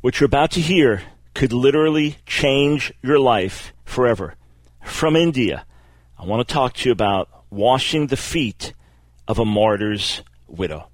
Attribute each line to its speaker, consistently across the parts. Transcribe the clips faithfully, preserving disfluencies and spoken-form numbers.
Speaker 1: What you're about to hear could literally change your life forever. From India, I want to talk to you about washing the feet of a martyr's widow.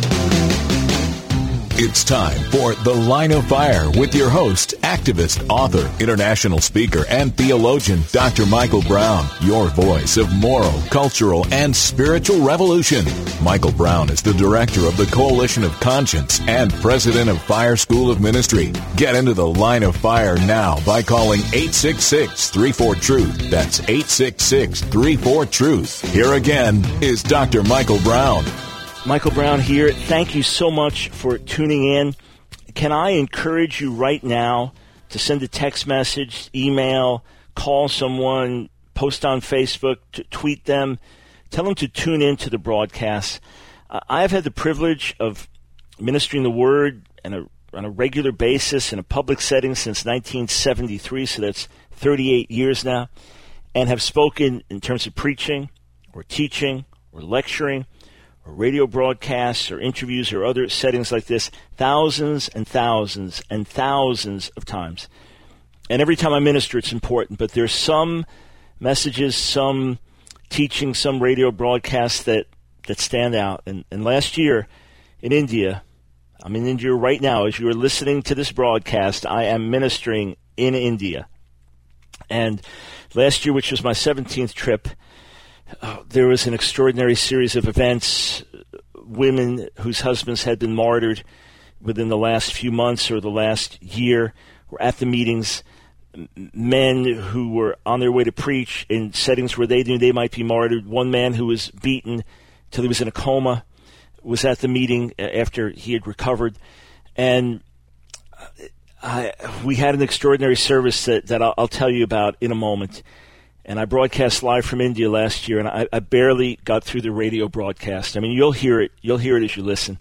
Speaker 2: It's time for The Line of Fire with your host, activist, author, international speaker, and theologian, Doctor Michael Brown, your voice of moral, cultural, and spiritual revolution. Michael Brown is the director of the Coalition of Conscience and president of Fire School of Ministry. Get into The Line of Fire now by calling eight six six, three four, truth. That's eight six six, three four, truth. Here again is Doctor Michael Brown.
Speaker 1: Michael Brown here. Thank you so much for tuning in. Can I encourage you right now to send a text message, email, call someone, post on Facebook, to tweet them, tell them to tune in to the broadcast. Uh, I've had the privilege of ministering the Word on a, on a regular basis in a public setting since nineteen seventy-three, so that's thirty-eight years now, and have spoken in terms of preaching or teaching or lecturing, or radio broadcasts or interviews or other settings like this, thousands and thousands and thousands of times. And every time I minister, it's important. But there's some messages, some teaching, some radio broadcasts that, that stand out. And, and last year in India, I'm in India right now. As you are listening to this broadcast, I am ministering in India. And last year, which was my seventeenth trip, Uh, there was an extraordinary series of events. Women whose husbands had been martyred within the last few months or the last year were at the meetings. Men who were on their way to preach in settings where they knew they might be martyred. One man who was beaten till he was in a coma was at the meeting after he had recovered. And I, we had an extraordinary service that, that I'll, I'll tell you about in a moment. And I broadcast live from India last year, and I, I barely got through the radio broadcast. I mean, you'll hear it. You'll hear it as you listen.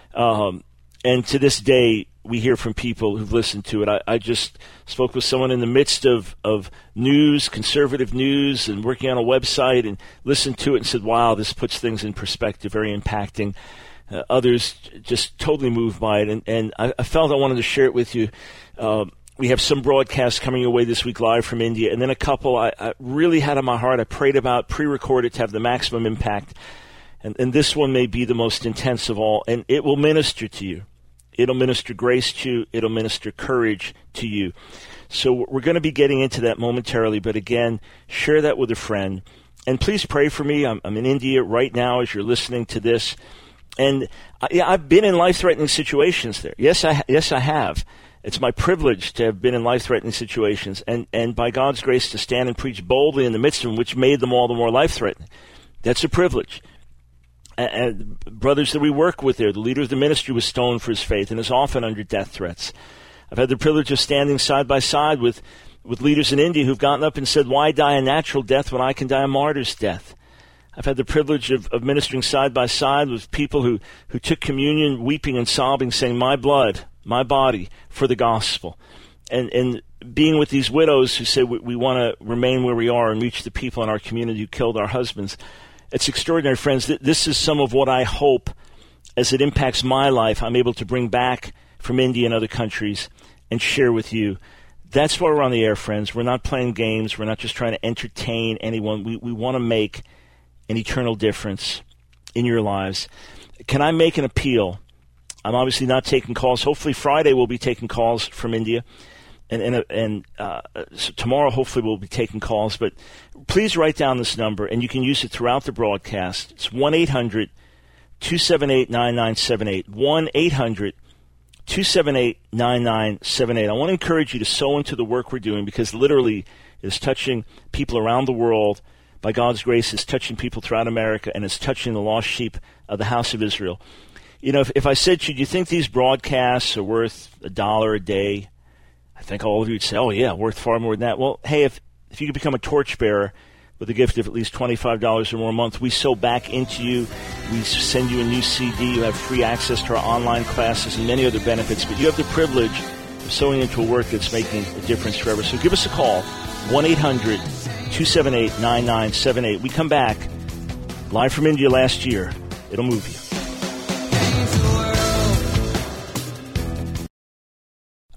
Speaker 1: Um, and to this day, we hear from people who've listened to it. I, I just spoke with someone in the midst of, of news, conservative news, and working on a website, and listened to it and said, wow, this puts things in perspective, very impacting. Uh, others just totally moved by it. And, and I, I felt I wanted to share it with you. Um, We have some broadcasts coming your way this week live from India, and then a couple I, I really had on my heart. I prayed about, pre-recorded to have the maximum impact. And, and this one may be the most intense of all, and it will minister to you. It'll minister grace to you. It'll minister courage to you. So we're going to be getting into that momentarily, but again, share that with a friend. And please pray for me. I'm, I'm in India right now as you're listening to this. And I, yeah, I've been in life-threatening situations there. Yes, I, yes, I have. It's my privilege to have been in life-threatening situations and, and by God's grace to stand and preach boldly in the midst of them, which made them all the more life-threatening. That's a privilege. And, and brothers that we work with there, the leader of the ministry was stoned for his faith and is often under death threats. I've had the privilege of standing side by side with, with leaders in India who've gotten up and said, why die a natural death when I can die a martyr's death? I've had the privilege of, of ministering side by side with people who, who took communion weeping and sobbing, saying, my blood, my body for the gospel. And and being with these widows who say we, we want to remain where we are and reach the people in our community who killed our husbands. It's extraordinary, friends. This is some of what I hope, as it impacts my life, I'm able to bring back from India and other countries and share with you. That's why we're on the air, friends. We're not playing games. We're not just trying to entertain anyone. We, we want to make an eternal difference in your lives. Can I make an appeal? I'm obviously not taking calls. Hopefully Friday we'll be taking calls from India. And and, and uh, so tomorrow hopefully we'll be taking calls. But please write down this number, and you can use it throughout the broadcast. It's one eight hundred two seven eight nine nine seven eight. one eight hundred two seven eight nine nine seven eight. I want to encourage you to sow into the work we're doing, because literally it's touching people around the world. By God's grace, it's touching people throughout America, and it's touching the lost sheep of the house of Israel. You know, if, if I said to you, do you think these broadcasts are worth a dollar a day? I think all of you would say, oh, yeah, worth far more than that. Well, hey, if, if you could become a torchbearer with a gift of at least twenty-five dollars or more a month, we sow back into you. We send you a new C D. You have free access to our online classes and many other benefits. But you have the privilege of sowing into a work that's making a difference forever. So give us a call, one eight hundred two seven eight nine nine seven eight. We come back live from India last year. It'll move you.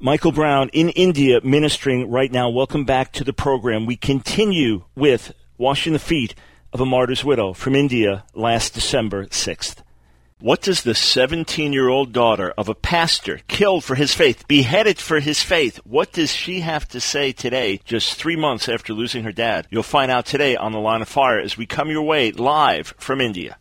Speaker 1: Michael Brown in India ministering right now. Welcome back to the program. We continue with washing the feet of a martyr's widow from India last December sixth. What does the seventeen-year-old daughter of a pastor killed for his faith, beheaded for his faith, what does she have to say today, just three months after losing her dad? You'll find out today on The Line of Fire as we come your way live from India.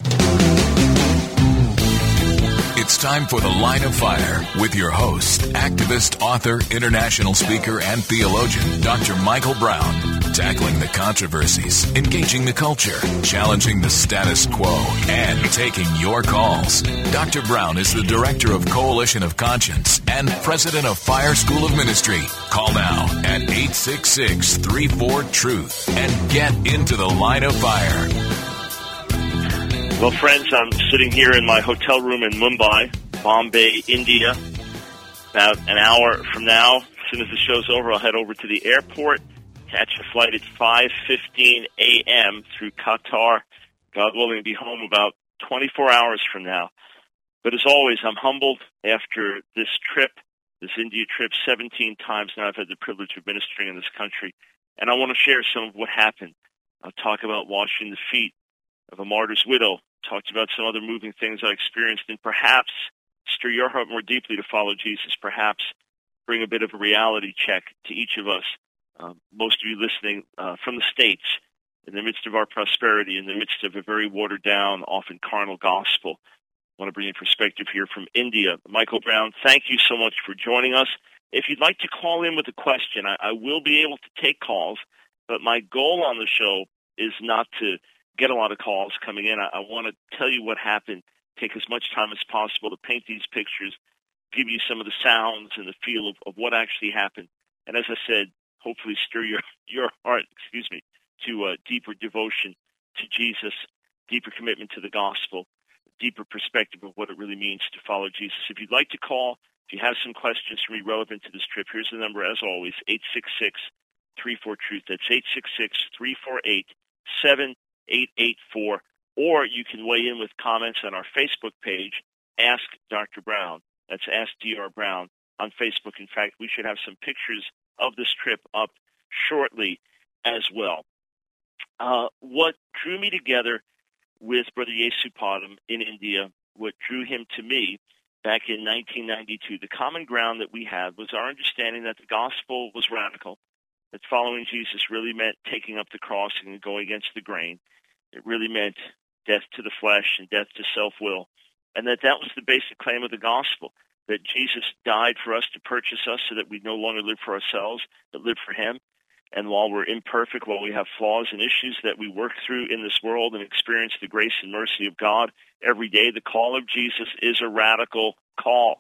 Speaker 2: It's time for The Line of Fire with your host, activist, author, international speaker, and theologian, Doctor Michael Brown. Tackling the controversies, engaging the culture, challenging the status quo, and taking your calls. Doctor Brown is the director of Coalition of Conscience and president of Fire School of Ministry. Call now at eight six six, three four, truth and get into the Line of Fire.
Speaker 1: Well, friends, I'm sitting here in my hotel room in Mumbai, Bombay, India. About an hour from now, as soon as the show's over, I'll head over to the airport, catch a flight at five fifteen a.m. through Qatar. God willing, be home about twenty-four hours from now. But as always, I'm humbled after this trip, this India trip, seventeen times now I've had the privilege of ministering in this country. And I want to share some of what happened. I'll talk about washing the feet of a martyr's widow. Talked about some other moving things I experienced, and perhaps stir your heart more deeply to follow Jesus, perhaps bring a bit of a reality check to each of us. Um, most of you listening uh, from the States, in the midst of our prosperity, in the midst of a very watered-down, often carnal gospel. I want to bring in perspective here from India. Michael Brown, thank you so much for joining us. If you'd like to call in with a question, I, I will be able to take calls, but my goal on the show is not to get a lot of calls coming in. I, I want to tell you what happened, take as much time as possible to paint these pictures, give you some of the sounds and the feel of, of what actually happened. And as I said, hopefully stir your, your heart, excuse me, to a deeper devotion to Jesus, deeper commitment to the gospel, deeper perspective of what it really means to follow Jesus. If you'd like to call, if you have some questions for me relevant to this trip, here's the number as always, eight six six, three four, truth. That's eight six six, three four eight, seven eight eight four. Or you can weigh in with comments on our Facebook page, Ask Doctor Brown. That's Ask D R Brown on Facebook. In fact, we should have some pictures of this trip up shortly as well. Uh, what drew me together with Brother Yesupadam in India, what drew him to me back in nineteen ninety-two, the common ground that we had was our understanding that the gospel was radical, that following Jesus really meant taking up the cross and going against the grain. It really meant death to the flesh and death to self-will, and that that was the basic claim of the gospel, that Jesus died for us to purchase us so that we no longer live for ourselves, but live for him. And while we're imperfect, while we have flaws and issues that we work through in this world and experience the grace and mercy of God every day, the call of Jesus is a radical call.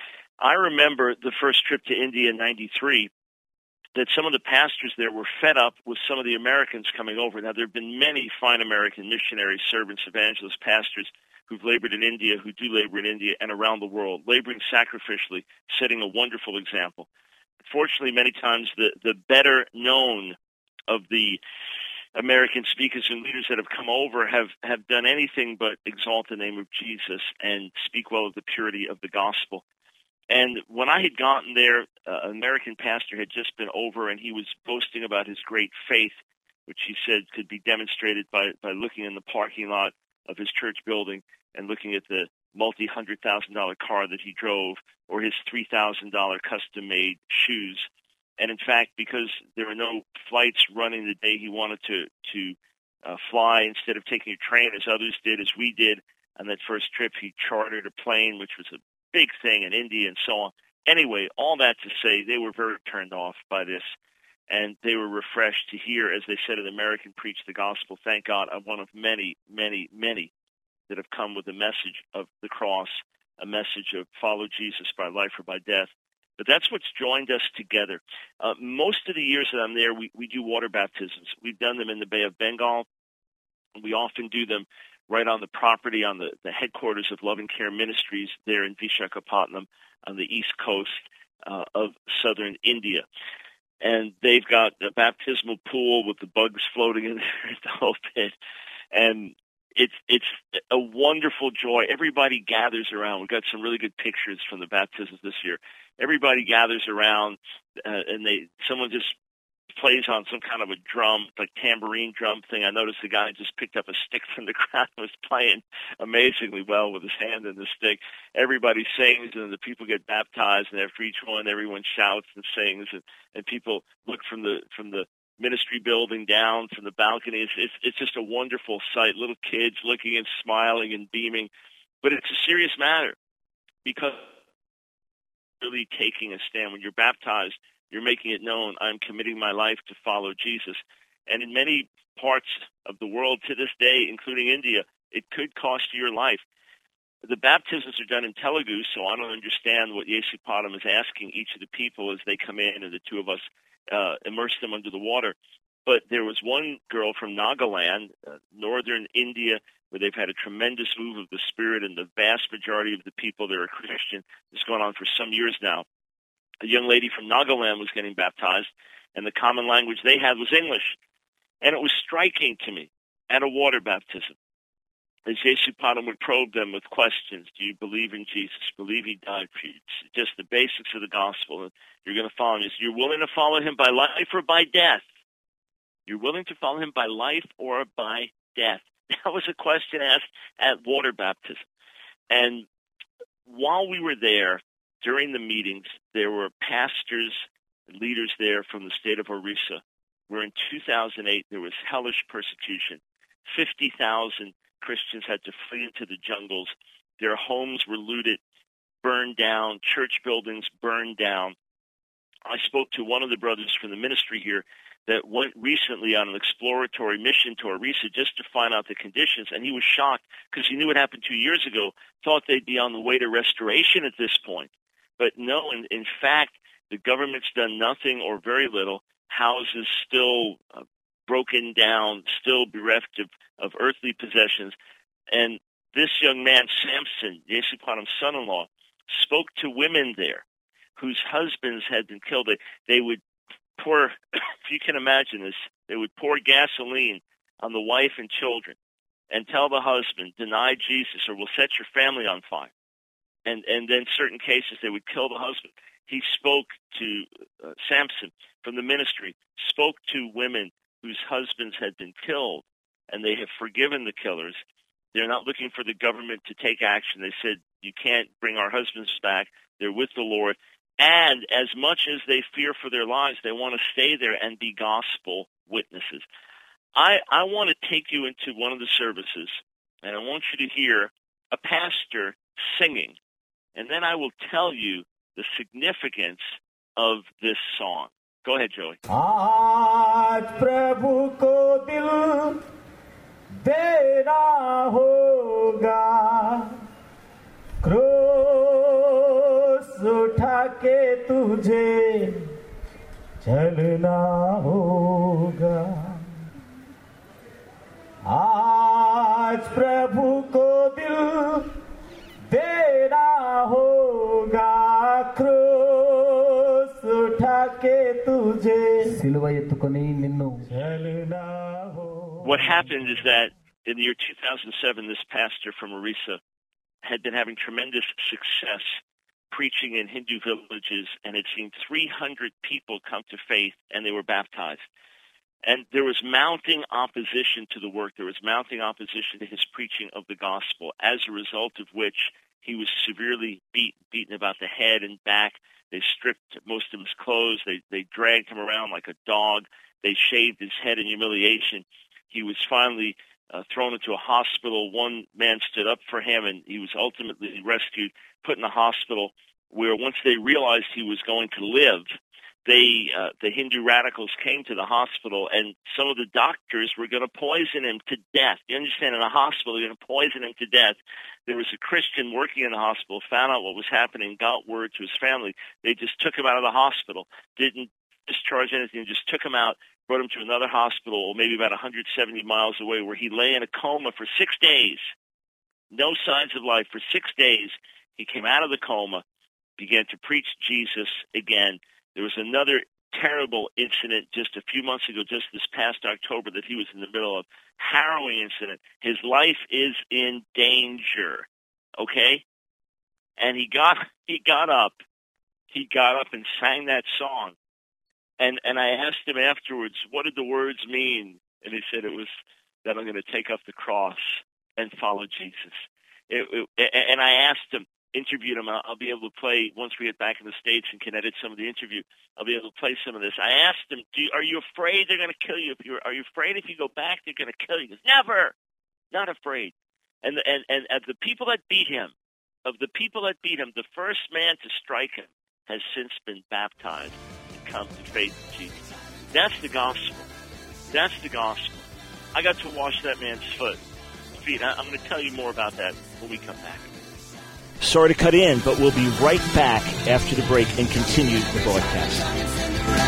Speaker 1: I remember the first trip to India in ninety-three, that some of the pastors there were fed up with some of the Americans coming over. Now, there have been many fine American missionaries, servants, evangelists, pastors who've labored in India, who do labor in India and around the world, laboring sacrificially, setting a wonderful example. Unfortunately, many times the, the better known of the American speakers and leaders that have come over have, have done anything but exalt the name of Jesus and speak well of the purity of the gospel. And when I had gotten there, uh, an American pastor had just been over, and he was boasting about his great faith, which he said could be demonstrated by, by looking in the parking lot of his church building and looking at the multi-hundred thousand dollar car that he drove, or his three thousand dollars custom-made shoes. And in fact, because there were no flights running the day he wanted to, to uh, fly, instead of taking a train as others did, as we did on that first trip, he chartered a plane, which was a big thing in India and so on. Anyway, all that to say, they were very turned off by this, and they were refreshed to hear, as they said, an American preach the gospel. Thank God, I'm one of many, many, many that have come with a message of the cross, a message of follow Jesus by life or by death. But that's what's joined us together. Uh, most of the years that I'm there, we, we do water baptisms. We've done them in the Bay of Bengal. We often do them right on the property, on the, the headquarters of Love and Care Ministries there in Vishakhapatnam on the east coast uh, of southern India. And they've got a baptismal pool with the bugs floating in there, the whole bit. And it's it's a wonderful joy. Everybody gathers around. We've got some really good pictures from the baptisms this year. Everybody gathers around, uh, and they someone just plays on some kind of a drum, like tambourine drum thing. I noticed the guy just picked up a stick from the ground and was playing amazingly well with his hand and the stick. Everybody sings, and the people get baptized, and after each one, everyone shouts and sings, and, and people look from the from the ministry building down from the balcony. It's, it's it's just a wonderful sight. Little kids looking and smiling and beaming, but it's a serious matter because really taking a stand. When you're baptized, you're making it known, I'm committing my life to follow Jesus. And in many parts of the world to this day, including India, it could cost you your life. The baptisms are done in Telugu, so I don't understand what Yesupadam is asking each of the people as they come in and the two of us uh, immerse them under the water. But there was one girl from Nagaland, uh, northern India, where they've had a tremendous move of the Spirit, and the vast majority of the people there are Christian. It's going on for some years now. A young lady from Nagaland was getting baptized, and the common language they had was English. And it was striking to me at a water baptism, as Yesupadam would probe them with questions. Do you believe in Jesus? Believe he died for you? It's just the basics of the gospel. And you're going to follow him. You're willing to follow him by life or by death? You're willing to follow him by life or by death? That was a question asked at water baptism. And while we were there, during the meetings, there were pastors and leaders there from the state of Orissa, where in two thousand eight there was hellish persecution. fifty thousand Christians had to flee into the jungles. Their homes were looted, burned down, church buildings burned down. I spoke to one of the brothers from the ministry here that went recently on an exploratory mission to Orissa just to find out the conditions, and he was shocked because he knew what happened two years ago, thought they'd be on the way to restoration at this point. But no, in, in fact, the government's done nothing or very little. Houses still uh, broken down, still bereft of, of earthly possessions. And this young man, Samson, Yesupadam's son-in-law, spoke to women there whose husbands had been killed. They, they would pour, if you can imagine this, they would pour gasoline on the wife and children and tell the husband, deny Jesus or we'll set your family on fire. And and then certain cases, they would kill the husband. He spoke to uh, Samson from the ministry, spoke to women whose husbands had been killed, and they have forgiven the killers. They're not looking for the government to take action. They said, you can't bring our husbands back. They're with the Lord. And as much as they fear for their lives, they want to stay there and be gospel witnesses. I, I want to take you into one of the services, and I want you to hear a pastor singing. And then I will tell you the significance of this song. Go ahead, Joey.
Speaker 3: आज प्रभु को दिल देना होगा, क्रूस उठा के तुझे चलना होगा. आज प्रभु को दिल देना होगा, क्रूस उठा के तुझे सिलवा एत्तुకొని నిన్ను చలనా हो.
Speaker 1: What happened is that in the year two thousand seven, this pastor from Orissa had been having tremendous success preaching in Hindu villages and had seen three hundred people come to faith, and they were baptized. And there was mounting opposition to the work. There was mounting opposition to his preaching of the gospel, as a result of which he was severely beaten, beaten about the head and back. They stripped most of his clothes. They, they dragged him around like a dog. They shaved his head in humiliation. He was finally uh, thrown into a hospital. One man stood up for him, and he was ultimately rescued, put in a hospital where once they realized he was going to live, They, uh, the Hindu radicals came to the hospital, and some of the doctors were going to poison him to death. You understand, in a hospital, they're going to poison him to death. There was a Christian working in the hospital, found out what was happening, got word to his family. They just took him out of the hospital, didn't discharge anything, just took him out, brought him to another hospital, maybe about one hundred seventy miles away, where he lay in a coma for six days. No signs of life for six days. He came out of the coma, began to preach Jesus again. There was another terrible incident just a few months ago, just this past October, that he was in the middle of. Harrowing incident. His life is in danger, okay? And he got he got up. He got up and sang that song. And and I asked him afterwards, what did the words mean? And he said it was that I'm going to take up the cross and follow Jesus. It, it, and I asked him, interviewed him. I'll, I'll be able to play, once we get back in the States and can edit some of the interview, I'll be able to play some of this. I asked him, Do you, are you afraid they're going to kill you? If you're, are you afraid if you go back, they're going to kill you? He goes, never, not afraid. And, and, and of the people that beat him, of the people that beat him, the first man to strike him has since been baptized and come to faith in Jesus. That's the gospel. That's the gospel. I got to wash that man's foot, feet. I'm going to tell you more about that when we come back. Sorry to cut in, but we'll be right back after the break and continue the broadcast.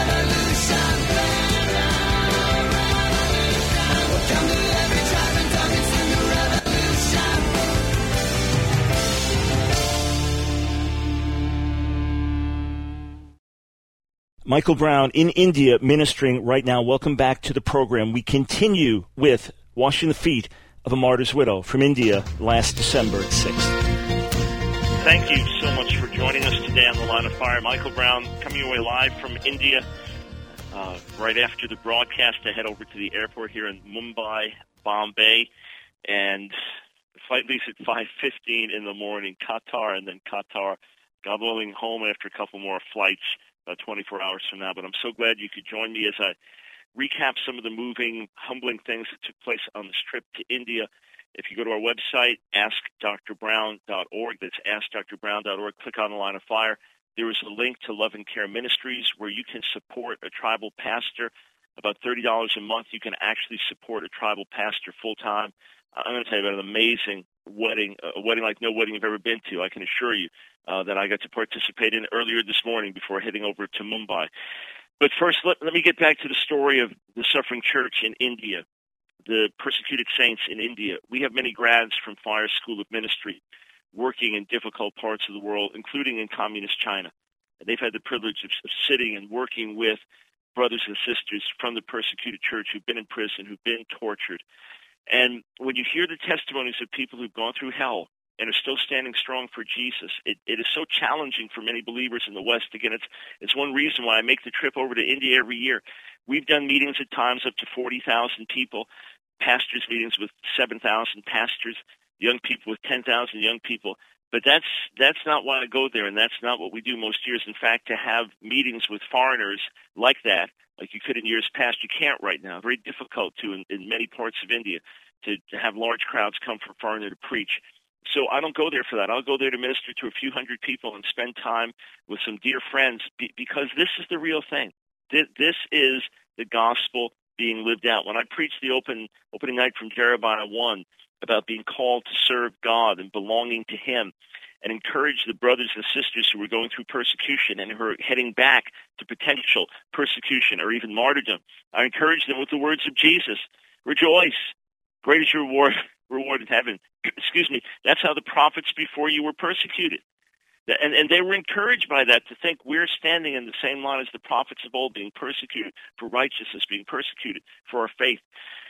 Speaker 1: Michael Brown in India ministering right now. Welcome back to the program. We continue with Washing the Feet of a Martyr's Widow from India last December sixth. Thank you so much for joining us today on The Line of Fire. Michael Brown coming away live from India. Uh, right after the broadcast, I head over to the airport here in Mumbai, Bombay, and the flight leaves at five fifteen in the morning, Qatar, and then Qatar gobbling home after a couple more flights. Uh, twenty-four hours from now. But I'm so glad you could join me as I recap some of the moving, humbling things that took place on this trip to India. If you go to our website, ask dr brown dot org, that's ask dr brown dot org, click on The Line of Fire. There is a link to Love and Care Ministries where you can support a tribal pastor. About thirty dollars a month, you can actually support a tribal pastor full-time. I'm going to tell you about an amazing wedding, a wedding like no wedding you've ever been to. I can assure you uh, that I got to participate in earlier this morning before heading over to Mumbai. But first, let, let me get back to the story of the suffering church in India, the persecuted saints in India. We have many grads from Fire School of Ministry working in difficult parts of the world, including in communist China. And they've had the privilege of, of sitting and working with brothers and sisters from the persecuted church who've been in prison, who've been tortured. And when you hear the testimonies of people who've gone through hell and are still standing strong for Jesus, it, it is so challenging for many believers in the West. Again, it's it's one reason why I make the trip over to India every year. We've done meetings at times up to forty thousand people, pastors' meetings with seven thousand pastors, young people with ten thousand young people. But that's that's not why I go there, and that's not what we do most years. In fact, to have meetings with foreigners like that, like you could in years past, you can't right now. Very difficult to in, in many parts of India to, to have large crowds come for a foreigner to preach. So I don't go there for that. I'll go there to minister to a few hundred people and spend time with some dear friends be, because this is the real thing. This, this is the gospel being lived out. When I preached the open opening night from Jeremiah one about being called to serve God and belonging to Him, and encourage the brothers and sisters who were going through persecution and who are heading back to potential persecution or even martyrdom, I encourage them with the words of Jesus. Rejoice. Great is your reward, reward in heaven. Excuse me. That's how the prophets before you were persecuted. And, and they were encouraged by that to think we're standing in the same line as the prophets of old, being persecuted for righteousness, being persecuted for our faith.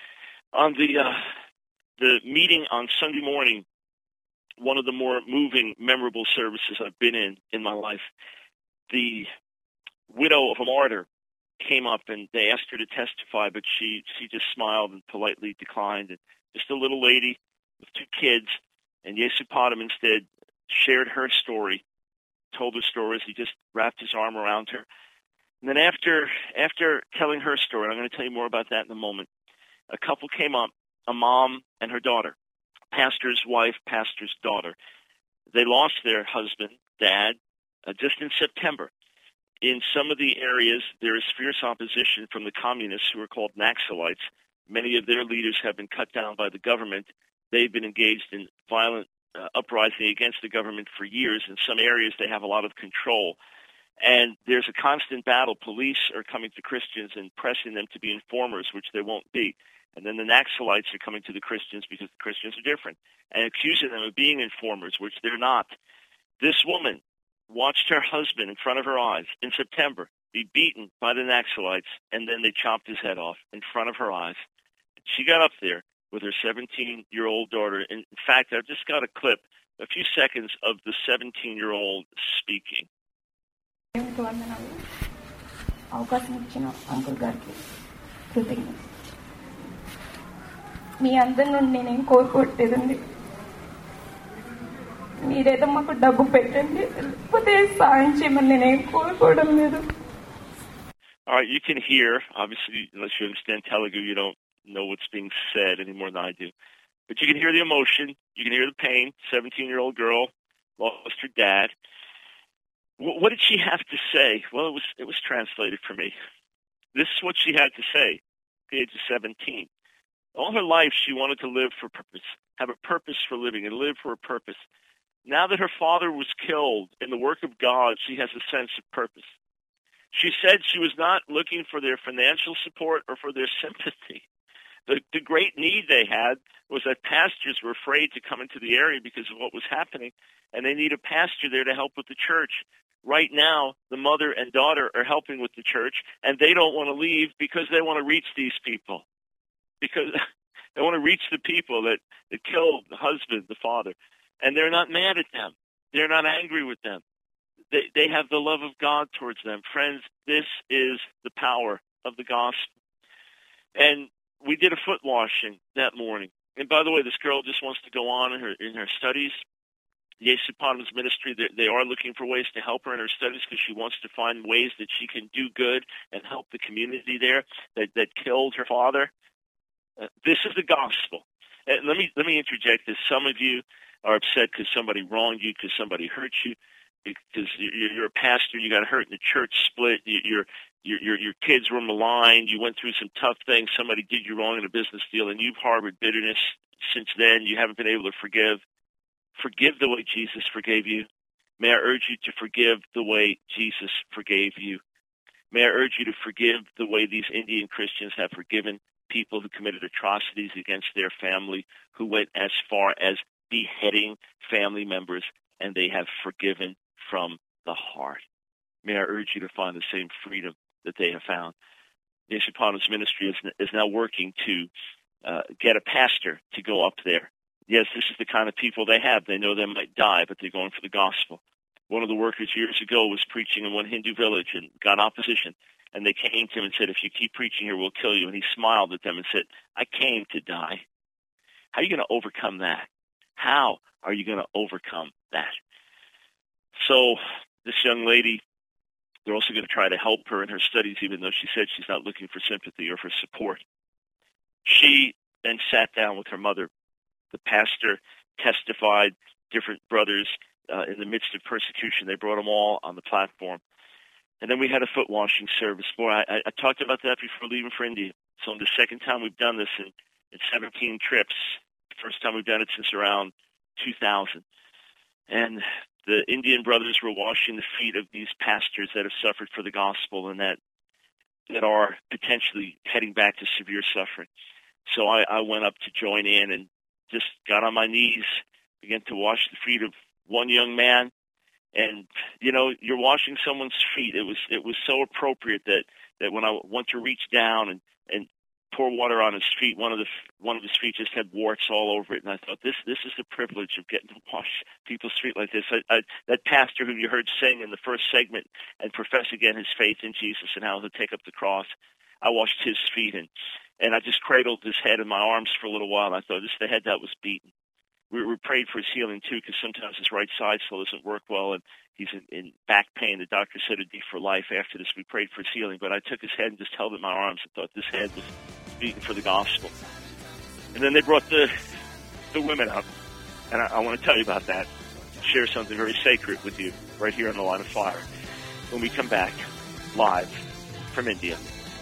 Speaker 1: On the uh, the meeting on Sunday morning, one of the more moving, memorable services I've been in in my life, the widow of a martyr came up and they asked her to testify, but she, she just smiled and politely declined. And just a little lady with two kids, and Yesupadam instead shared her story, told her story as he just wrapped his arm around her. And then after after telling her story, and I'm going to tell you more about that in a moment, a couple came up, a mom and her daughter, pastor's wife, pastor's daughter. They lost their husband, dad, uh, just in September. In some of the areas, there is fierce opposition from the communists who are called Naxalites. Many of their leaders have been cut down by the government. They've been engaged in violent uh, uprising against the government for years. In some areas, they have a lot of control. And there's a constant battle. Police are coming to Christians and pressing them to be informers, which they won't be. And then the Naxalites are coming to the Christians because the Christians are different and accusing them of being informers, which they're not. This woman watched her husband in front of her eyes in September be beaten by the Naxalites, and then they chopped his head off in front of her eyes. She got up there with her seventeen-year-old daughter. In fact, I've just got a clip, a few seconds of the seventeen-year-old speaking.
Speaker 4: అవకాశం ఇచ్చిన uncle గారికి కృతజ్ఞత. మీ అందరి నుండి నేనేం కోరుకోవట్లేదండి. మీరేదో మాకు డబ్బు పెట్టండి, లేకపోతే సాయం చేయమని నేనేం కోరుకోవడం లేదు.
Speaker 1: All right, you can hear, obviously, unless you understand Telugu, you don't know what's being said any more than I do. But you can hear the emotion, you can hear the pain. seventeen-year-old girl lost her dad. What did she have to say? Well, it was it was translated for me. This is what she had to say at the age of seventeen. All her life, she wanted to live for purpose, have a purpose for living, and live for a purpose. Now that her father was killed in the work of God, she has a sense of purpose. She said she was not looking for their financial support or for their sympathy. The, the great need they had was that pastors were afraid to come into the area because of what was happening, and they need a pastor there to help with the church. Right now, the mother and daughter are helping with the church, and they don't want to leave because they want to reach these people. Because they want to reach the people that, that killed the husband, the father. And they're not mad at them. They're not angry with them. They, they have the love of God towards them. Friends, this is the power of the gospel. And we did a foot washing that morning. And by the way, this girl just wants to go on in her in her studies. Yesu Eponymous Ministry, they, they are looking for ways to help her in her studies because she wants to find ways that she can do good and help the community there that, that killed her father. Uh, this is the gospel. And let me let me interject this. Some of you are upset because somebody wronged you, because somebody hurt you, because you're, you're a pastor, you got hurt in the church split, you, your your your kids were maligned, you went through some tough things, somebody did you wrong in a business deal, and you've harbored bitterness since then. You haven't been able to forgive. Forgive the way Jesus forgave you. May I urge you to forgive the way Jesus forgave you. May I urge you to forgive the way these Indian Christians have forgiven people who committed atrocities against their family, who went as far as beheading family members, and they have forgiven from the heart. May I urge you to find the same freedom that they have found. Yesu Eponymous Ministry is, is now working to uh, get a pastor to go up there. Yes, this is the kind of people they have. They know they might die, but they're going for the gospel. One of the workers years ago was preaching in one Hindu village and got opposition. And they came to him and said, if you keep preaching here, we'll kill you. And he smiled at them and said, I came to die. How are you going to overcome that? How are you going to overcome that? So this young lady, they're also going to try to help her in her studies, even though she said she's not looking for sympathy or for support. She then sat down with her mother. The pastor testified, different brothers uh, in the midst of persecution. They brought them all on the platform. And then we had a foot washing service. Boy, I, I talked about that before leaving for India. So the second time we've done this in, in seventeen trips. First time we've done it since around two thousand. And the Indian brothers were washing the feet of these pastors that have suffered for the gospel and that that are potentially heading back to severe suffering. So I, I went up to join in and just got on my knees, began to wash the feet of one young man. And, you know, you're washing someone's feet. It was it was so appropriate that, that when I went to reach down and, and pour water on his feet, one of the one of his feet just had warts all over it. And I thought, this this is the privilege of getting to wash people's feet like this. I, I, that pastor who you heard sing in the first segment and profess again his faith in Jesus and how he'll take up the cross, I washed his feet and, and I just cradled his head in my arms for a little while. And I thought, this is the head that was beaten. We, we prayed for his healing, too, because sometimes his right side still doesn't work well, and he's in, in back pain. The doctor said it'd be for life after this. We prayed for his healing, but I took his head and just held it in my arms and thought this head was beaten for the gospel. And then they brought the the women up, and I, I want to tell you about that, share something very sacred with you right here on the Line of Fire when we come back live from India.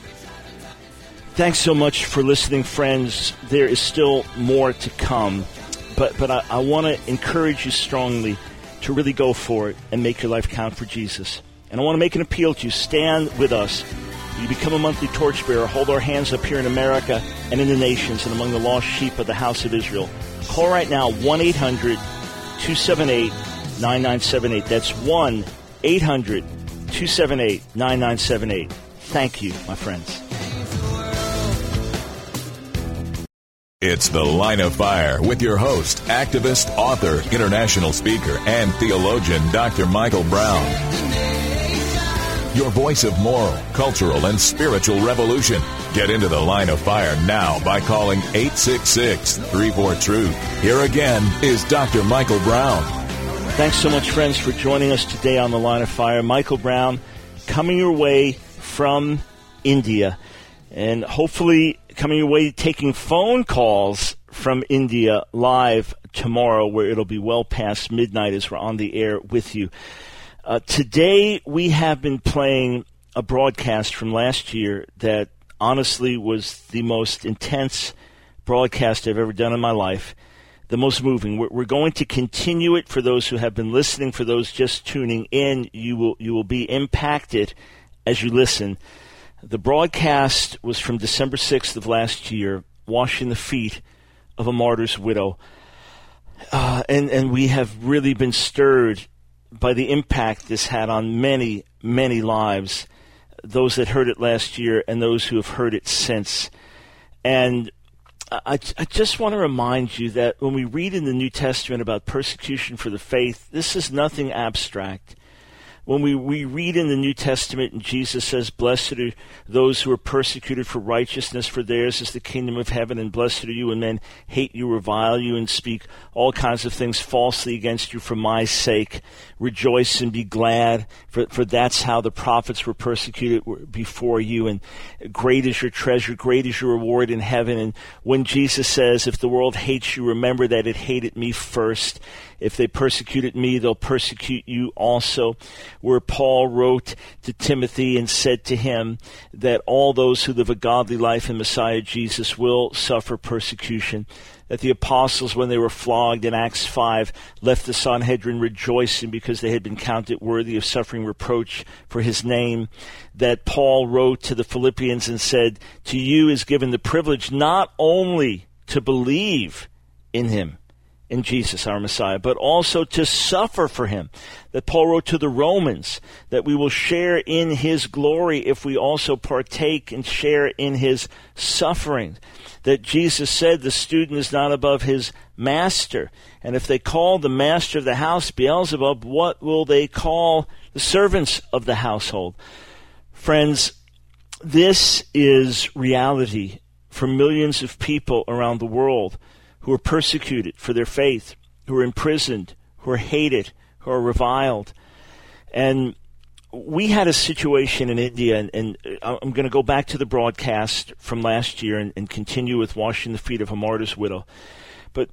Speaker 1: Thanks so much for listening, friends. There is still more to come. But but I, I want to encourage you strongly to really go for it and make your life count for Jesus. And I want to make an appeal to you. Stand with us. You become a monthly torchbearer. Hold our hands up here in America and in the nations and among the lost sheep of the house of Israel. Call right now, one eight hundred two seven eight nine nine seven eight. That's one eight hundred two two seven eight, nine nine seven eight. Thank you, my friends.
Speaker 2: It's The Line of Fire with your host, activist, author, international speaker, and theologian, Doctor Michael Brown. Your voice of moral, cultural, and spiritual revolution. Get into The Line of Fire now by calling eight six six, three four, truth. Here again is Doctor Michael Brown.
Speaker 1: Thanks so much, friends, for joining us today on The Line of Fire. Michael Brown coming your way from India, and hopefully coming your way taking phone calls from India live tomorrow, where it'll be well past midnight as we're on the air with you. Uh, today we have been playing a broadcast from last year that honestly was the most intense broadcast I've ever done in my life, the most moving. We're, we're going to continue it for those who have been listening. For those just tuning in, you will you will be impacted as you listen. The broadcast was from December sixth of last year, washing the feet of a martyr's widow. Uh, and, and we have really been stirred by the impact this had on many, many lives, those that heard it last year and those who have heard it since. And I, I just want to remind you that when we read in the New Testament about persecution for the faith, this is nothing abstract. When we, we read in the New Testament and Jesus says, blessed are those who are persecuted for righteousness, for theirs is the kingdom of heaven, and blessed are you when men hate you, revile you, and speak all kinds of things falsely against you for my sake. Rejoice and be glad, for, for that's how the prophets were persecuted before you, and great is your treasure, great is your reward in heaven. And when Jesus says, if the world hates you, remember that it hated me first. If they persecuted me, they'll persecute you also. Where Paul wrote to Timothy and said to him that all those who live a godly life in Messiah Jesus will suffer persecution. That the apostles, when they were flogged in Acts five, left the Sanhedrin rejoicing because they had been counted worthy of suffering reproach for his name. That Paul wrote to the Philippians and said, to you is given the privilege not only to believe in him, in Jesus, our Messiah, but also to suffer for him. That Paul wrote to the Romans that we will share in his glory if we also partake and share in his suffering. That Jesus said the student is not above his master. And if they call the master of the house Beelzebub, what will they call the servants of the household? Friends, this is reality for millions of people around the world who are persecuted for their faith, who are imprisoned, who are hated, who are reviled. And we had a situation in India, and, and I'm going to go back to the broadcast from last year and, and continue with washing the feet of a martyr's widow. But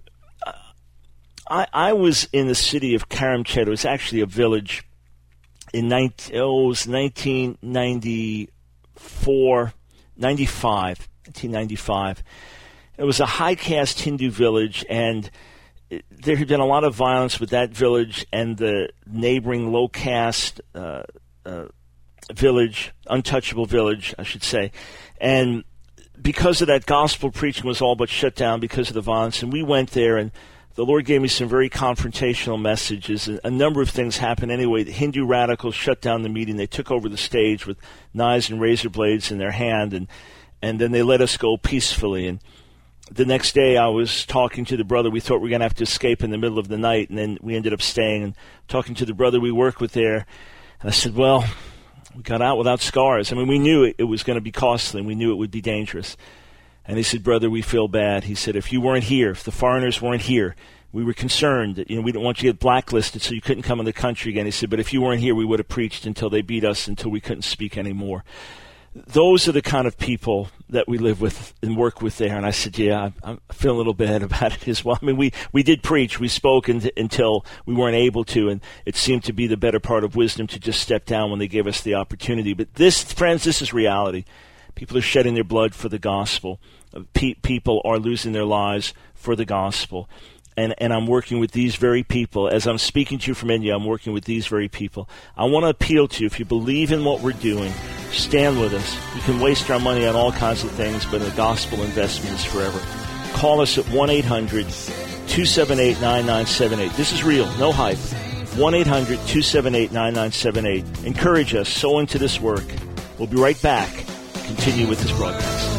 Speaker 1: I, I was in the city of Karamchet. It was actually a village in nineteen, oh, it was nineteen ninety-four, ninety-five, nineteen ninety-five. It was a high-caste Hindu village, and there had been a lot of violence with that village and the neighboring low-caste uh, uh, village, untouchable village, I should say. And because of that, gospel preaching was all but shut down because of the violence. And we went there, and the Lord gave me some very confrontational messages. A number of things happened anyway. The Hindu radicals shut down the meeting. They took over the stage with knives and razor blades in their hand, and, and then they let us go peacefully. And the next day, I was talking to the brother. We thought we were going to have to escape in the middle of the night, and then we ended up staying and talking to the brother we work with there. And I said, well, we got out without scars. I mean, we knew it, it was going to be costly, and we knew it would be dangerous. And he said, brother, we feel bad. He said, if you weren't here, if the foreigners weren't here, we were concerned that, you know, we didn't want you to get blacklisted so you couldn't come in the country again. He said, but if you weren't here, we would have preached until they beat us, until we couldn't speak anymore. Those are the kind of people that we live with and work with there. And I said, yeah, I, I feel a little bad about it as well. I mean, we, we did preach. We spoke in, until we weren't able to, and it seemed to be the better part of wisdom to just step down when they gave us the opportunity. But this, friends, this is reality. People are shedding their blood for the gospel. Pe- people are losing their lives for the gospel. And, and I'm working with these very people. As I'm speaking to you from India, I'm working with these very people. I want to appeal to you, if you believe in what we're doing, stand with us. You can waste our money on all kinds of things, but the gospel investment is forever. Call us at one eight hundred two seven eight nine nine seven eight. This is real, no hype. one eight hundred two seven eight nine nine seven eight. Encourage us. Sow into this work. We'll be right back. Continue with this broadcast.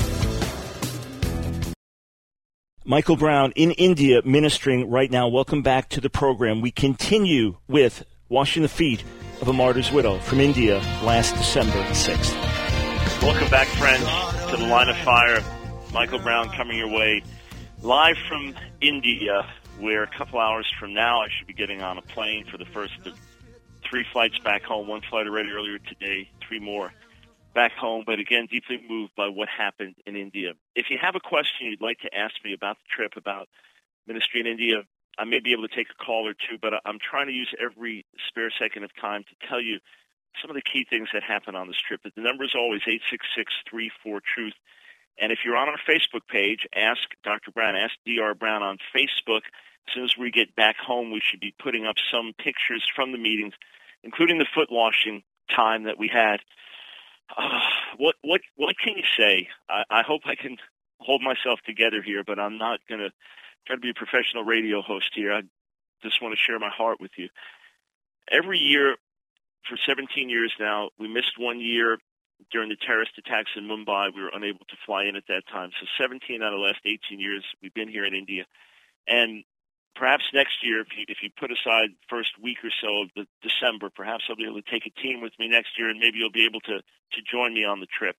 Speaker 1: Michael Brown in India ministering right now. Welcome back to the program. We continue with washing the feet of a martyr's widow from India last December sixth. Welcome back, friends, to the Line of Fire. Michael Brown coming your way live from India, where a couple hours from now I should be getting on a plane for the first of three flights back home. One flight already earlier today, three more back home, but again, deeply moved by what happened in India. If you have a question you'd like to ask me about the trip, about ministry in India, I may be able to take a call or two, but I'm trying to use every spare second of time to tell you some of the key things that happened on this trip. But the number is always eight six six, three four, truth. And if you're on our Facebook page, ask Doctor Brown, ask D R Brown on Facebook. As soon as we get back home, we should be putting up some pictures from the meetings, including the foot washing time that we had. Uh, what what what can you say? I, I hope I can hold myself together here, but I'm not going to try to be a professional radio host here. I just want to share my heart with you. Every year for seventeen years now, we missed one year during the terrorist attacks in Mumbai. We were unable to fly in at that time. So seventeen out of the last eighteen years, we've been here in India. And perhaps next year, if you, if you put aside the first week or so of the December, perhaps I'll be able to take a team with me next year, and maybe you'll be able to, to join me on the trip.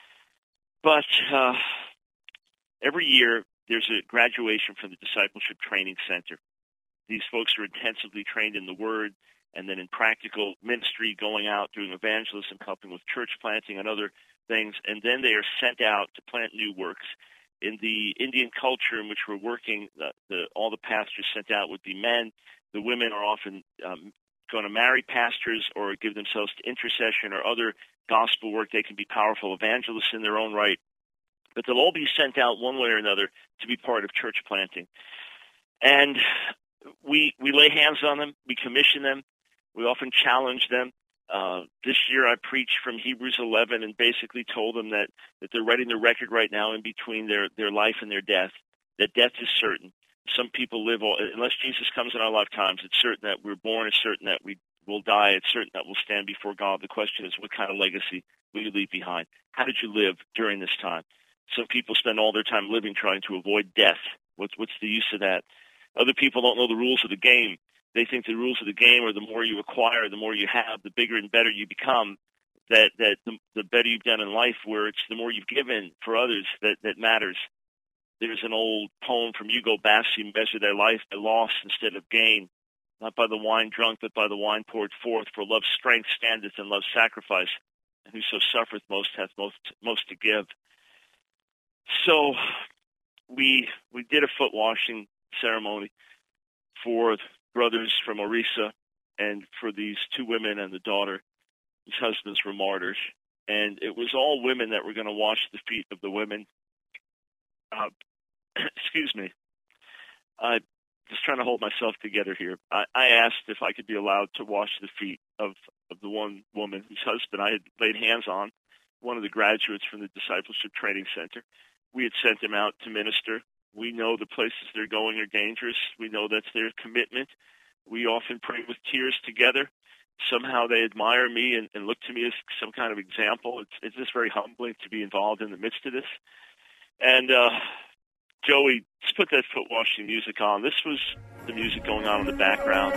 Speaker 1: But uh, every year, there's a graduation from the Discipleship Training Center. These folks are intensively trained in the Word and then in practical ministry, going out, doing evangelism, helping with church planting and other things, and then they are sent out to plant new works. In the Indian culture in which we're working, the, the, all the pastors sent out would be men. The women are often um, going to marry pastors or give themselves to intercession or other gospel work. They can be powerful evangelists in their own right. But they'll all be sent out one way or another to be part of church planting. And we we lay hands on them. We commission them. We often challenge them. Uh, this year I preached from Hebrews eleven and basically told them that, that they're writing the record right now in between their, their life and their death, that death is certain. Some people live, all, unless Jesus comes in our lifetimes, it's certain that we're born, it's certain that we will die, it's certain that we'll stand before God. The question is, what kind of legacy will you leave behind? How did you live during this time? Some people spend all their time living trying to avoid death. What's, what's the use of that? Other people don't know the rules of the game. They think the rules of the game are the more you acquire, the more you have, the bigger and better you become, that that the, the better you've done in life, where it's the more you've given for others that, that matters. There's an old poem from Hugo Bassi, measure their life by loss instead of gain, not by the wine drunk, but by the wine poured forth. For love's strength standeth in love's sacrifice, and whoso suffereth most hath most most to give. So we we did a foot washing ceremony for brothers from Orissa, and for these two women and the daughter, whose husbands were martyrs. And it was all women that were going to wash the feet of the women. Uh, excuse me. I'm just trying to hold myself together here. I, I asked if I could be allowed to wash the feet of, of the one woman whose husband I had laid hands on, one of the graduates from the Discipleship Training Center. We had sent him out to minister. We know the places they're going are dangerous. We know that's their commitment. We often pray with tears together. Somehow they admire me and, and look to me as some kind of example. It's, it's just very humbling to be involved in the midst of this. And uh, Joey, let's put that foot washing music on. This was the music going on in the background.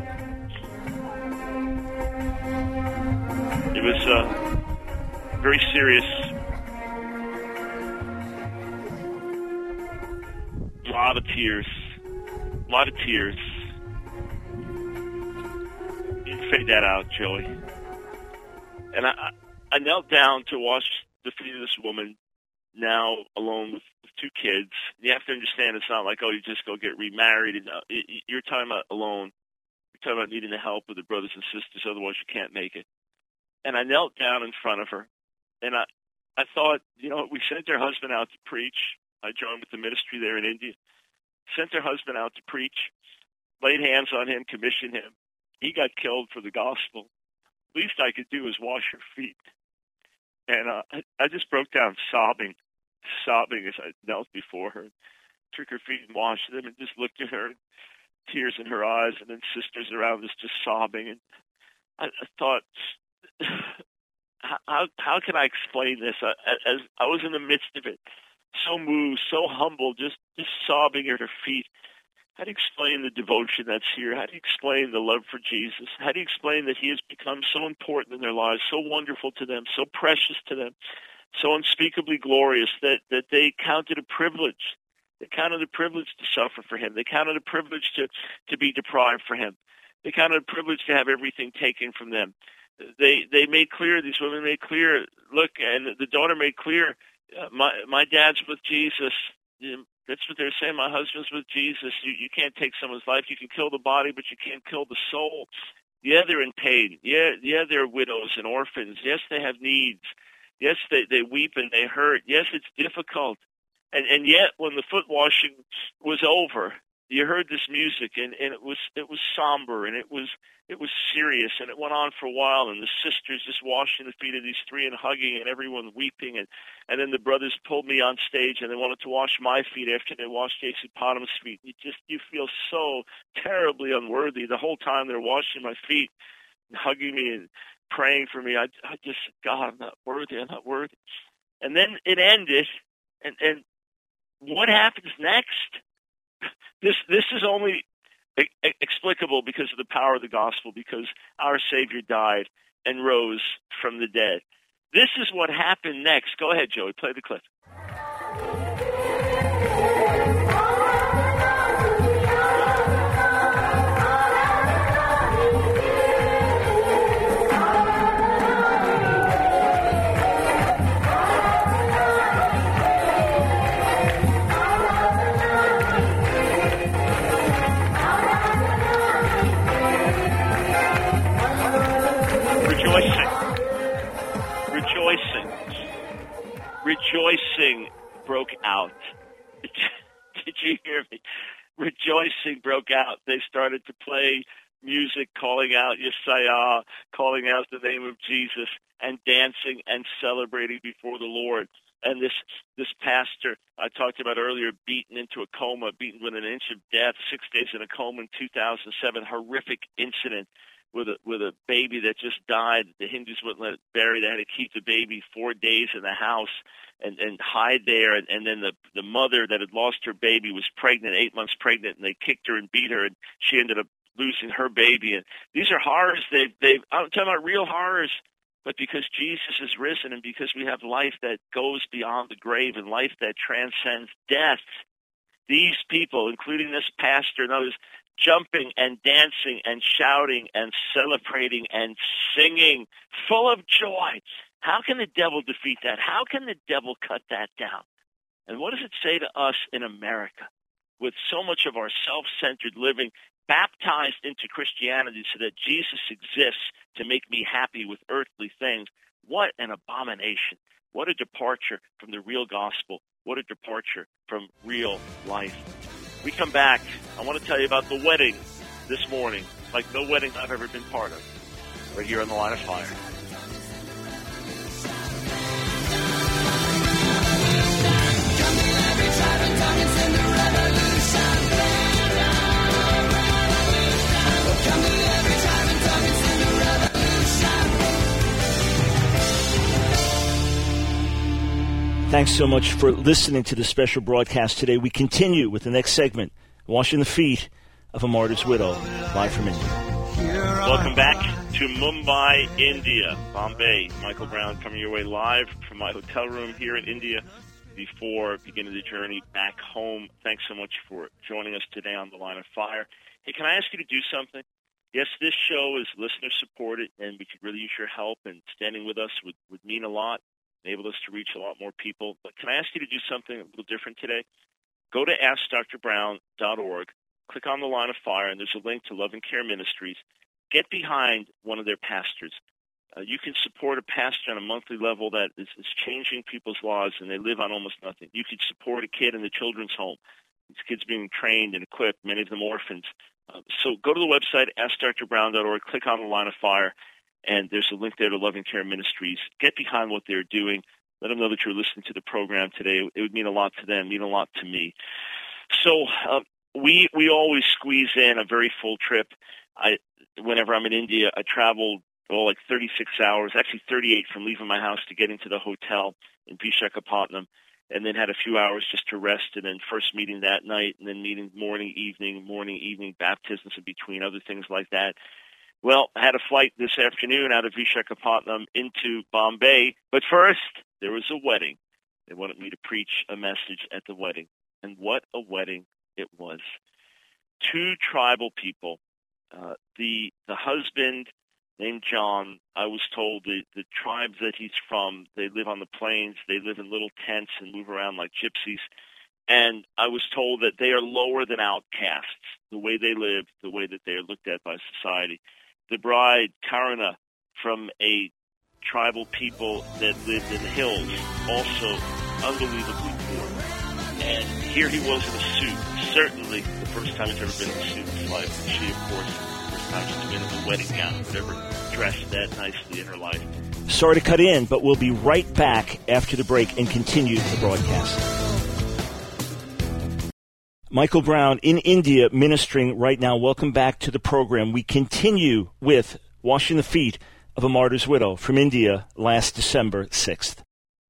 Speaker 1: It was uh, very serious. A lot of tears. A lot of tears. You can fade that out, Joey. And I, I knelt down to wash the feet of this woman, now alone with, with two kids. You have to understand, it's not like, oh, you just go get remarried. And, uh, you're talking about alone. You're talking about needing the help of the brothers and sisters, otherwise you can't make it. And I knelt down in front of her, and I, I thought, you know, we sent her husband out to preach. I joined with the ministry there in India. Sent her husband out to preach, laid hands on him, commissioned him. He got killed for the gospel. Least I could do was wash her feet. And uh, I, I just broke down sobbing, sobbing as I knelt before her, took her feet and washed them, and just looked at her.
Speaker 5: tears in her eyes, and then sisters around us just sobbing. And I, I thought, how how can I explain this? I, as I was in the midst of it, so moved, so humble, just just sobbing at her feet. How do you explain the devotion that's here? How do you explain the love for Jesus? How do you explain that he has become so important in their lives, so wonderful to them, so precious to them, so unspeakably glorious that, that they counted a privilege. They counted a privilege to suffer for him. They counted a privilege to, to be deprived for him. They counted a privilege to have everything taken from them. They they made clear, these women made clear, look, and the daughter made clear, uh, my my dad's with Jesus. You know, that's what they're saying. My husband's with Jesus. You you can't take someone's life. You can kill the body, but you can't kill the soul. Yeah, they're in pain. Yeah, yeah, they're widows and orphans. Yes, they have needs. Yes, they, they weep and they hurt. Yes, it's difficult. And and yet, when the foot washing was over, you heard this music, and, and it was it was somber, and it was it was serious, and it went on for a while, and the sisters just washing the feet of these three and hugging, and everyone weeping, and, and then the brothers pulled me on stage, and they wanted to wash my feet after they washed J C Potam's feet. You just you feel so terribly unworthy the whole time they're washing my feet, and hugging me and praying for me. I, I just God, I'm not worthy. I'm not worthy. And then it ended, and and what happens next? This this is only explicable because of the power of the gospel, because our Savior died and rose from the dead. This is what happened next. Go ahead, Joey. Play the clip. Rejoicing broke out. Did you hear me? Rejoicing broke out. They started to play music, calling out Yesaya, calling out the name of Jesus, and dancing and celebrating before the Lord. And this this pastor I talked about earlier, beaten into a coma, beaten with an inch of death, six days in a coma in two thousand seven, horrific incident with a with a baby that just died. The Hindus wouldn't let it bury. They had to keep the baby four days in the house and, and hide there. And, and then the, the mother that had lost her baby was pregnant, eight months pregnant, and they kicked her and beat her, and she ended up losing her baby. And these are horrors. They, they, I'm talking about real horrors. But because Jesus is risen and because we have life that goes beyond the grave and life that transcends death, these people, including this pastor and others, jumping and dancing and shouting and celebrating and singing, full of joy. How can the devil defeat that? How can the devil cut that down? And what does it say to us in America with so much of our self-centered living baptized into Christianity so that Jesus exists to make me happy with earthly things? What an abomination. What a departure from the real gospel. What a departure from real life. We come back. I want to tell you about the wedding this morning, like no wedding I've ever been part of, right here on The Line of Fire.
Speaker 1: Thanks so much for listening to the special broadcast today. We continue with the next segment, Washing the Feet of a Martyr's Widow, live from India.
Speaker 5: Welcome back to Mumbai, India, Bombay. Michael Brown coming your way live from my hotel room here in India before beginning the journey back home. Thanks so much for joining us today on The Line of Fire. Hey, can I ask you to do something? Yes, this show is listener-supported, and we could really use your help, and standing with us would, would mean a lot. Enable us to reach a lot more people. But can I ask you to do something a little different today? Go to ask dr brown dot org, click on The Line of Fire, and there's a link to Love and Care Ministries. Get behind one of their pastors. Uh, you can support a pastor on a monthly level that is, is changing people's lives, and they live on almost nothing. You could support a kid in the children's home. These kids being trained and equipped, many of them orphans. Uh, so go to the website, ask dr brown dot org, click on The Line of Fire, and there's a link there to Love and Care Ministries. Get behind what they're doing. Let them know that you're listening to the program today. It would mean a lot to them, mean a lot to me. So uh, we we always squeeze in a very full trip. I whenever I'm in India, I travel oh like thirty-six hours, actually thirty-eight from leaving my house to getting to the hotel in Visakhapatnam, and then had a few hours just to rest, and then first meeting that night, and then meeting morning, evening, morning, evening, baptisms in between, other things like that. Well, I had a flight this afternoon out of Visakhapatnam into Bombay, but first there was a wedding. They wanted me to preach a message at the wedding, and what a wedding it was. Two tribal people. Uh, the the husband, named John, I was told the, the tribes that he's from, they live on the plains, they live in little tents and move around like gypsies. And I was told that they are lower than outcasts, the way they live, the way that they are looked at by society. The bride, Karuna, from a tribal people that lived in the hills, also unbelievably poor. And here he was in a suit, certainly the first time he's ever been in a suit in his life. She, of course, the first time she's been in a wedding gown, whatever, dressed that nicely in her life.
Speaker 1: Sorry to cut in, but we'll be right back after the break and continue the broadcast. Michael Brown in India ministering right now. Welcome back to the program. We continue with Washing the Feet of a Martyr's Widow from India last December sixth.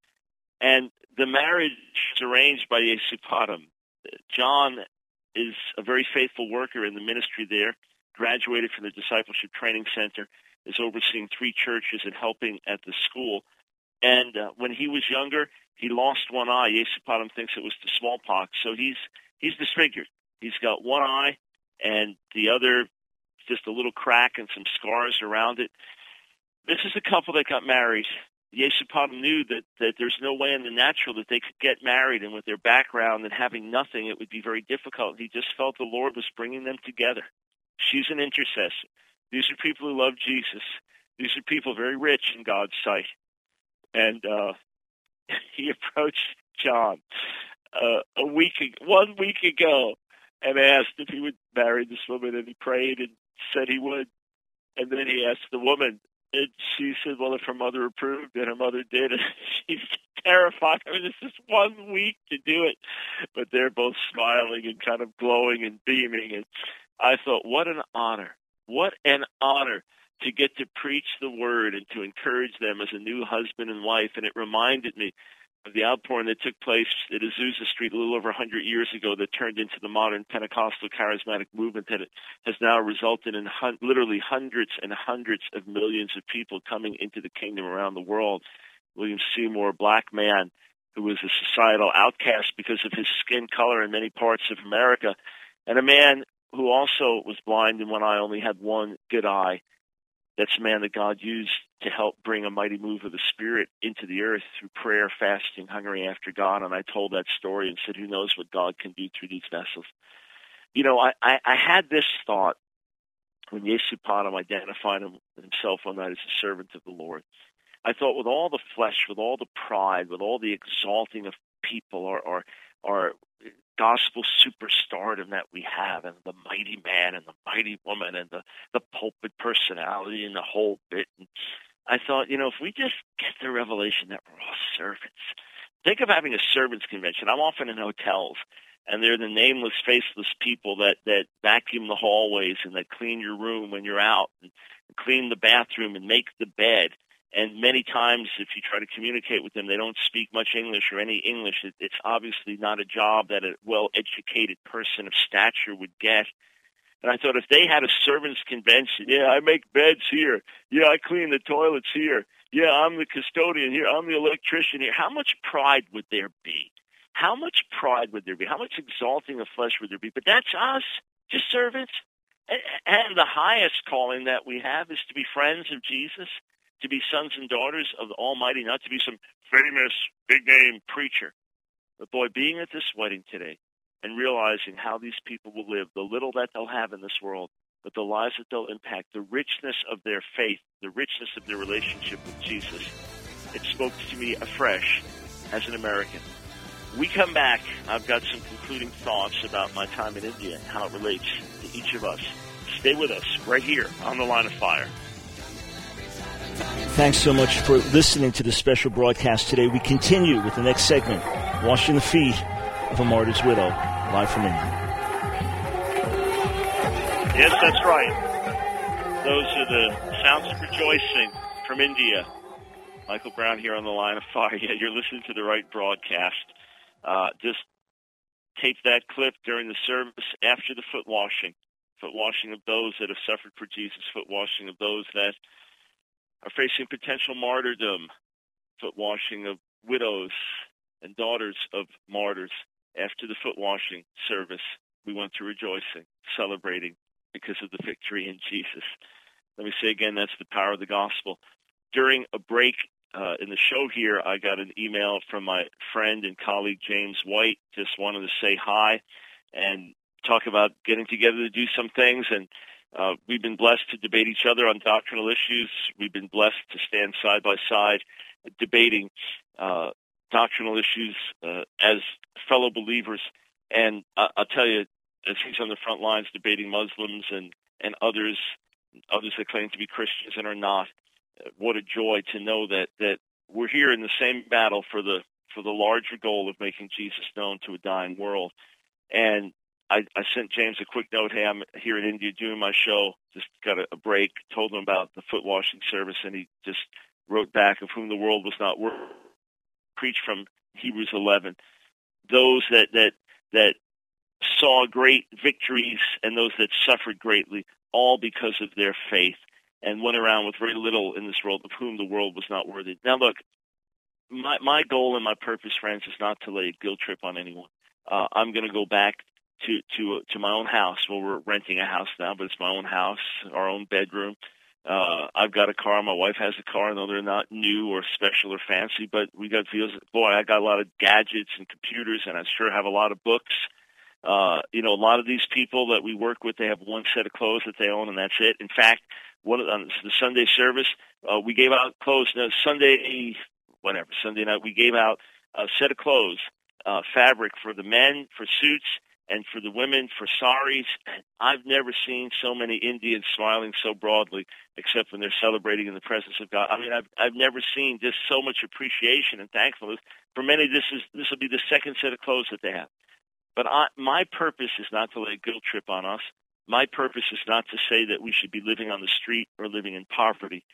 Speaker 5: And the marriage is arranged by Yesupadam. John is a very faithful worker in the ministry there, graduated from the Discipleship Training Center, is overseeing three churches and helping at the school. And uh, when he was younger, he lost one eye. Yesupadam thinks it was the smallpox, so he's he's disfigured. He's got one eye, and the other just a little crack and some scars around it. This is a couple that got married. Yesupadam knew that, that there's no way in the natural that they could get married, and with their background and having nothing, it would be very difficult. He just felt the Lord was bringing them together. She's an intercessor. These are people who love Jesus. These are people very rich in God's sight. And uh, he approached John uh, a week, one week ago, and asked if he would marry this woman, and he prayed and said he would. And then he asked the woman, and she said, well, if her mother approved, and her mother did, and she's terrified. I mean, it's just one week to do it. But they're both smiling and kind of glowing and beaming. And I thought, what an honor. What an honor to get to preach the word and to encourage them as a new husband and wife. And it reminded me of the outpouring that took place at Azusa Street a little over one hundred years ago that turned into the modern Pentecostal charismatic movement that has now resulted in hun- literally hundreds and hundreds of millions of people coming into the kingdom around the world. William Seymour, a black man who was a societal outcast because of his skin color in many parts of America, and a man who also was blind in one eye, only had one good eye. That's a man that God used to help bring a mighty move of the Spirit into the earth through prayer, fasting, hungering after God. And I told that story and said, who knows what God can do through these vessels. You know, I, I, I had this thought when Yesupadam identified himself one night as a servant of the Lord. I thought with all the flesh, with all the pride, with all the exalting of people or, or, or gospel superstardom that we have, and the mighty man and the mighty woman and the, the pulpit personality and the whole bit. And I thought, you know, if we just get the revelation that we're all servants. Think of having a servants convention. I'm often in hotels, and they're the nameless, faceless people that, that vacuum the hallways and that clean your room when you're out and clean the bathroom and make the bed. And many times, if you try to communicate with them, they don't speak much English or any English. It, it's obviously not a job that a well-educated person of stature would get. And I thought if they had a servants' convention, yeah, I make beds here. Yeah, I clean the toilets here. Yeah, I'm the custodian here. I'm the electrician here. How much pride would there be? How much pride would there be? How much exalting of flesh would there be? But that's us, just servants. And the highest calling that we have is to be friends of Jesus, to be sons and daughters of the Almighty, not to be some famous, big-name preacher. But boy, being at this wedding today and realizing how these people will live, the little that they'll have in this world, but the lives that they'll impact, the richness of their faith, the richness of their relationship with Jesus, it spoke to me afresh as an American. We come back, I've got some concluding thoughts about my time in India and how it relates to each of us. Stay with us right here on The Line of Fire.
Speaker 1: Thanks so much for listening to this special broadcast today. We continue with the next segment, Washing the Feet of a Martyr's Widow, live from India.
Speaker 5: Yes, that's right. Those are the sounds of rejoicing from India. Michael Brown here on the Line of Fire. Yeah, you're listening to the right broadcast. Uh, just taped that clip during the service after the foot washing. Foot washing of those that have suffered for Jesus. Foot washing of those that are facing potential martyrdom. Foot washing of widows and daughters of martyrs. After the foot washing service, we went to rejoicing, celebrating because of the victory in Jesus. Let me say again, that's the power of the gospel. During a break uh, in the show here, I got an email from my friend and colleague James White. Just wanted to say hi and talk about getting together to do some things. And uh, we've been blessed to debate each other on doctrinal issues. We've been blessed to stand side by side debating uh, doctrinal issues uh, as fellow believers. And I- I'll tell you, as he's on the front lines debating Muslims and, and others, others that claim to be Christians and are not, what a joy to know that, that we're here in the same battle for the for the larger goal of making Jesus known to a dying world. And I, I sent James a quick note, hey, I'm here in India doing my show, just got a, a break, told him about the foot washing service, and he just wrote back, of whom the world was not worth, preached from Hebrews eleven. Those that, that, that saw great victories and those that suffered greatly, all because of their faith, and went around with very little in this world, of whom the world was not worthy. Now, look, my my goal and my purpose, friends, is not to lay a guilt trip on anyone. Uh, I'm going to go back to to to my own house. Well, we're renting a house now, but it's my own house, our own bedroom. Uh, I've got a car. My wife has a car. I know they're not new or special or fancy, but we got feels. Boy, I got a lot of gadgets and computers, and I sure have a lot of books. Uh, you know, a lot of these people that we work with, they have one set of clothes that they own, and that's it. In fact, one of on the Sunday service, uh, we gave out clothes. No, Sunday, whatever, Sunday night, we gave out a set of clothes, uh, fabric for the men, for suits, and for the women, for saris. I've never seen so many Indians smiling so broadly, except when they're celebrating in the presence of God. I mean, I've I've never seen just so much appreciation and thankfulness. For many, this is this will be the second set of clothes that they have. But I, my purpose is not to lay a guilt trip on us. My purpose is not to say that we should be living on the street or living in poverty.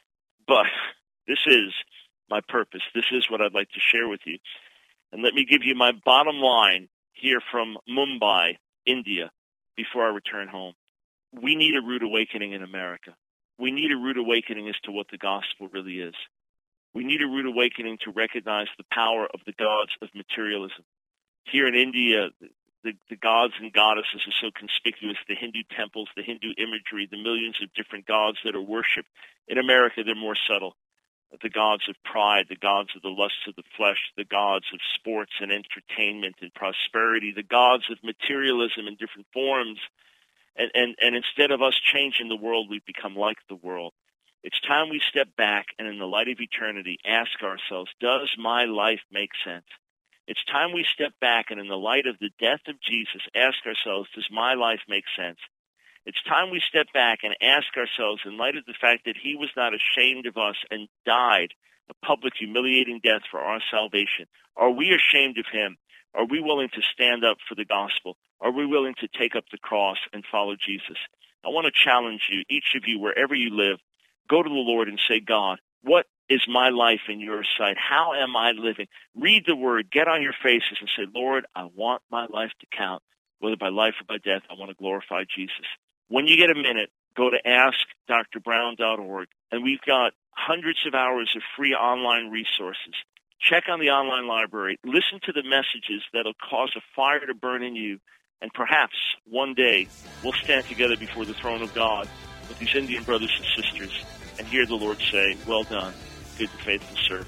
Speaker 5: But this is my purpose. This is what I'd like to share with you. And let me give you my bottom line here from Mumbai, India, before I return home. We need a rude awakening in America. We need a rude awakening as to what the gospel really is. We need a rude awakening to recognize the power of the gods of materialism. Here in India, the, the gods and goddesses are so conspicuous, the Hindu temples, the Hindu imagery, the millions of different gods that are worshipped. In America, they're more subtle. The gods of pride, the gods of the lusts of the flesh, the gods of sports and entertainment and prosperity, the gods of materialism in different forms. And, and, and instead of us changing the world, we've become like the world. It's time we step back and in the light of eternity, ask ourselves, does my life make sense? It's time we step back and in the light of the death of Jesus, ask ourselves, does my life make sense? It's time we step back and ask ourselves, in light of the fact that he was not ashamed of us and died a public, humiliating death for our salvation, are we ashamed of him? Are we willing to stand up for the gospel? Are we willing to take up the cross and follow Jesus? I want to challenge you, each of you, wherever you live, go to the Lord and say, God, what is my life in your sight? How am I living? Read the word, get on your faces and say, Lord, I want my life to count. Whether by life or by death, I want to glorify Jesus. When you get a minute, go to ask dr brown dot org, and we've got hundreds of hours of free online resources. Check on the online library. Listen to the messages that'll cause a fire to burn in you, and perhaps one day we'll stand together before the throne of God with these Indian brothers and sisters and hear the Lord say, well done, good and faithful servant.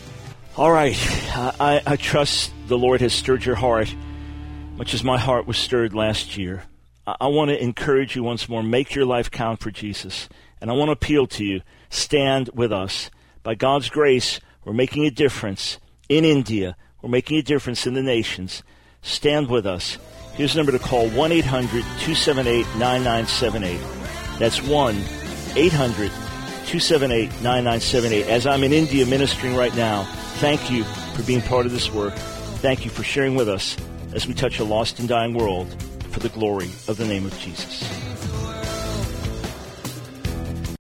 Speaker 1: All right. I, I trust the Lord has stirred your heart, much as my heart was stirred last year. I, I want to encourage you once more, make your life count for Jesus. And I want to appeal to you, stand with us. By God's grace, we're making a difference in India. We're making a difference in the nations. Stand with us. Here's the number to call, one eight hundred two seven eight nine nine seven eight. That's one eight hundred two seven eight nine nine seven eight. As I'm in India ministering right now, thank you for being part of this work. Thank you for sharing with us as we touch a lost and dying world for the glory of the name of Jesus.